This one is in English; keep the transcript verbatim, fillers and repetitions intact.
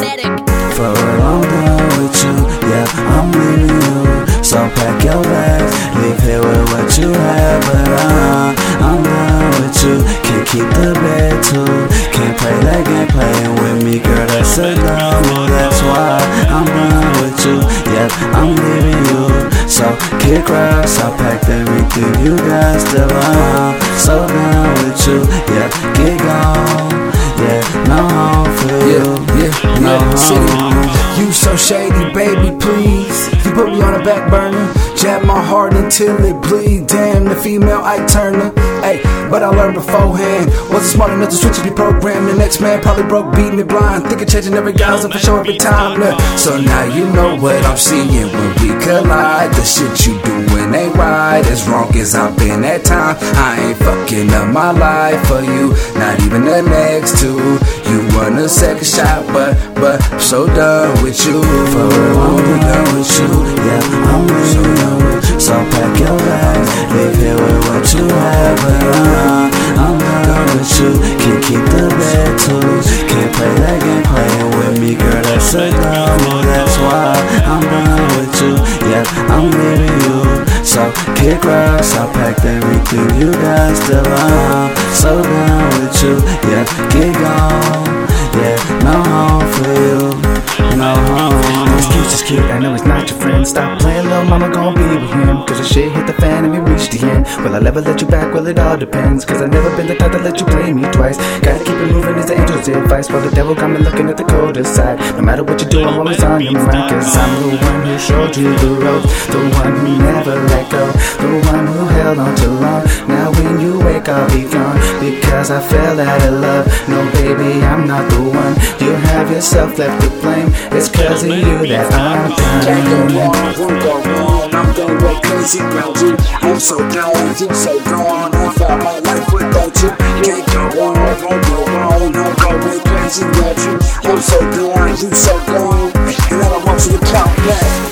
Aesthetic. For real, I'm done with you, yeah, I'm leaving you. So pack your bags, leave here with what you have. But uh, I'm done with you, can't keep the bed too. Can't play that game playing with me, girl, that's a no. That's why I'm done with you, yeah, I'm leaving you. So kick rocks, I packed everything you got still on. So done with you, yeah, get gone. Yeah, no home for you. Yeah, yeah, no yeah. home. You so shady, baby, please. You put me on a back burner, jab my heart until it bleed. Damn, the female Ike Turner. Hey, but I learned beforehand. Wasn't smart enough to switch the program. The next man probably broke, beating it blind. Thinking changing every guy's up for sure every time. Look, so now you know what I'm seeing when we collide. The shit you doing ain't right. As wrong as I've been at time. I ain't fucking up my life for you. Not even the next two. You want a second shot, but but I'm so done with you. For real, I'm done with you. Yeah, I'm so done with you. So pack your bags, leave here with what you have. But uh, I'm done with you. Can't keep the bed too. Can't play that game playing with me, girl. That's a no. That's why I'm done with you. Yeah, I'm leaving you. So kick rocks, I packed everything you got still on. So done with you. Yeah, get gone. Yeah, no home for you. No home. Excuse is cute, I know it's not your friend. Stop playing, little mama gon' be with him. Cause the shit hit the fan and we reached the end. Will I ever let you back? Well, it all depends. Cause I've never been the type to let you play me twice. Gotta keep it moving is the angel's advice. While the devil got me looking at the colder side. No matter what you do, I'm always on your mind. Cause I'm the one who showed you the ropes. The one who never let go. The one who held on too long. Now when you wake, I'll be gone. Because I fell out of love. No, baby, I'm not the one. You have yourself left to blame. It's cause of you that I'm done. Can't go wrong, won't go wrong. I'm gonna go crazy around you. I'm so down, you so gone. I found my life without you. Can't go wrong, won't go wrong. I'm going crazy around you. I'm so down, you so gone. And I don't want you to count back.